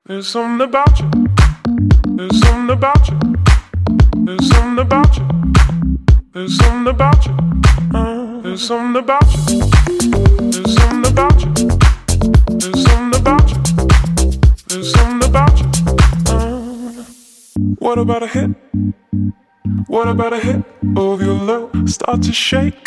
There's something about you. There's something about you. There's something about you. There's something about you. There's something about you. There's something about you. There's something about you. There's something about you. What about a hit? What about a hit of your love? Start to shake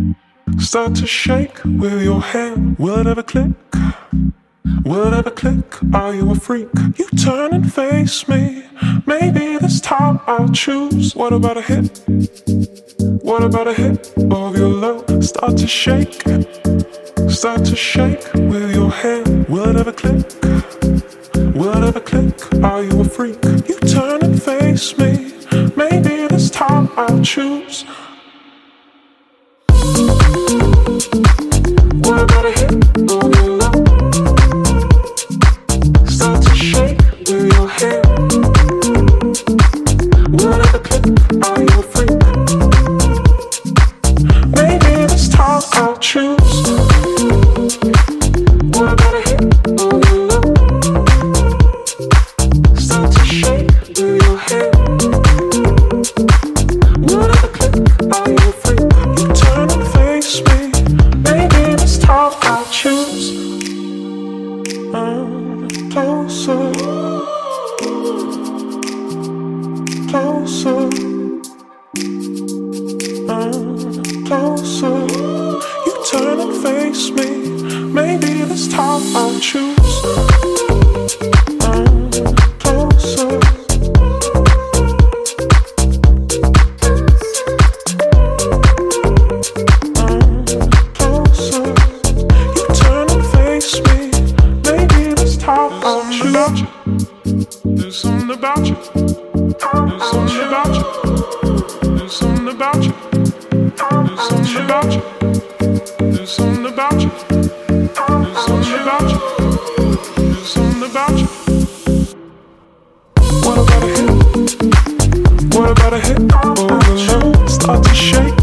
with your hand. Will it ever click? Will it ever click? Are you a freak? You turn and face me. Maybe this time I'll choose. What about a hit? What about a hit of your love? Start to shake with your hand. Will it ever click? Will it ever click? Are you a freak? You turn and face me. Maybe this time I'll choose. What about a hit of your love? Start to shake with your hand. Will it ever click? Are you a freak? Maybe this time I'll choose. What about a hit of your love? Start to shake with your hand. Will it ever click? Are you a freak? You turn and face me. Maybe this time I'll choose. Closer, closer, closer. You turn and face me. Maybe this time I'll choose. Closer. Closer. You turn and face me. Maybe this time I'll choose. There's something about you. There's something about you. There's something about you. There's something about you. There's something about you. There's something about you. There's something about you. What about a hit? What about a hit? Oh, start to shake.